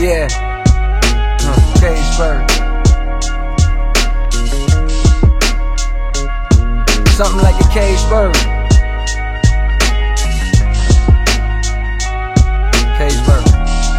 Yeah. Cage bird. Something like a cage bird. Cage bird.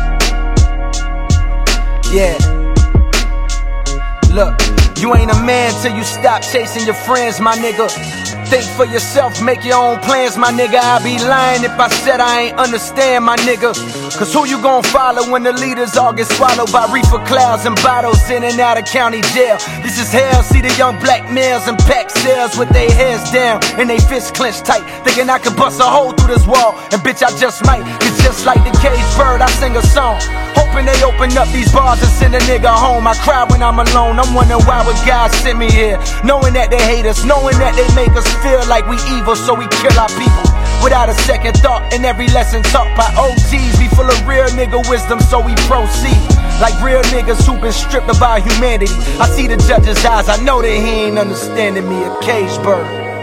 Yeah. Look, you ain't a man till you stop chasing your friends, my nigga. Think for yourself, make your own plans, my nigga. I'd be lying if I said I ain't understand, my nigga. Cause who you gon' follow when the leaders all get swallowed by reefer clouds and bottles in and out of county jail? This is hell, see the young black males in packed cells with their heads down and they fists clenched tight, thinking I could bust a hole through this wall, and bitch I just might. Cause just like the cage bird, I sing a song, hoping they open up these bars and send a nigga home. I cry when I'm alone, I'm wondering why would God send me here, knowing that they hate us, knowing that they make us feel like we evil, so we kill our people without a second thought. And every lesson taught by OGs be full of real nigga wisdom, so we proceed like real niggas who been stripped of our humanity. I see the judge's eyes, I know that he ain't understanding me. A cage bird.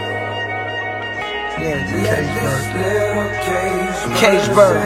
Yeah, cage bird.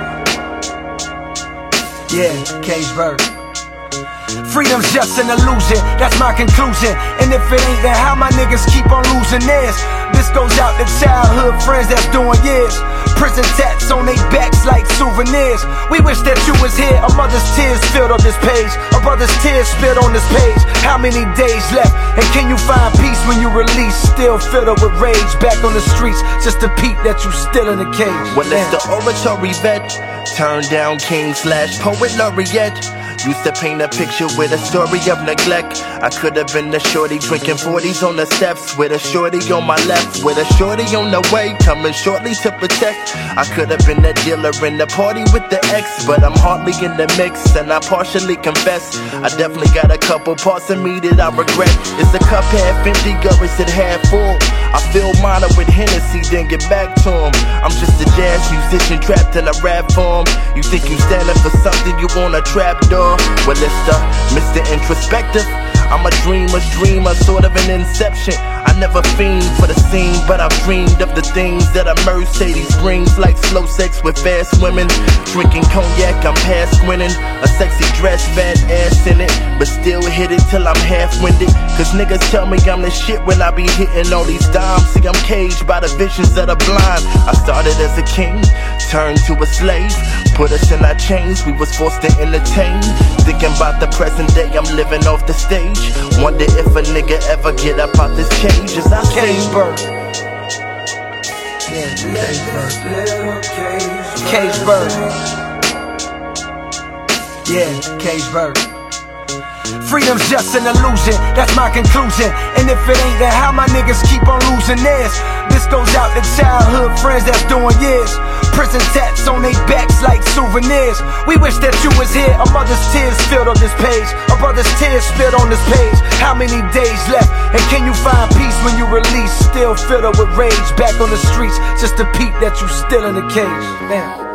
Yeah, cage bird. Freedom's just an illusion, that's my conclusion. And if it ain't, then how my niggas keep on losing theirs? This goes out to childhood friends that's doing years. Prison tats on they backs like souvenirs. We wish that you was here. A mother's tears filled up this page, a brother's tears spilled on this page. How many days left? And can you find peace when you release? Still filled up with rage, back on the streets just to peep that you still in the cage. Well, it's the oratory vet, turned down king / poet laureate. Used to paint a picture with a story of neglect. I could have been the shorty drinking 40s on the steps, with a shorty on my left, with a shorty on the way, coming shortly to protect. I could have been the dealer in the party with the ex, but I'm hardly in the mix, and I partially confess. I definitely got a couple parts of me that I regret. Is the cup half empty or is it half full? I fill mine up with Hennessy, then get back to him. I'm just a jazz musician trapped in a rap form. You think you standing for something, you want a trap door? Well, it's the Mr. Introspective. I'm a dreamer's dreamer, sort of an inception. I never fiend for the scene, but I've dreamed of the things that a Mercedes brings, like slow sex with fast women. Drinking cognac, I'm past grinning. A sexy dress, fat ass in it, but still hit it till I'm half-winded. Cause niggas tell me I'm the shit when I be hitting all these dimes. See, I'm caged by the visions of the blind. I started as a king, turned to a slave. Put us in our chains, we was forced to entertain. Thinking about the present day, I'm living off the stage. Wonder if a nigga ever get up out this cage as I cage bird. Yeah, cage bird. Yeah, cage bird. Freedom's just an illusion, that's my conclusion. And if it ain't, then how my niggas keep on losing theirs? This goes out to childhood friends that's doing years. Prison tats on they backs like souvenirs. We wish that you was here. A mother's tears filled up this page, a brother's tears spilled on this page. How many days left? And can you find peace when you release? Still filled up with rage, back on the streets just to peep that you still in the cage. Damn.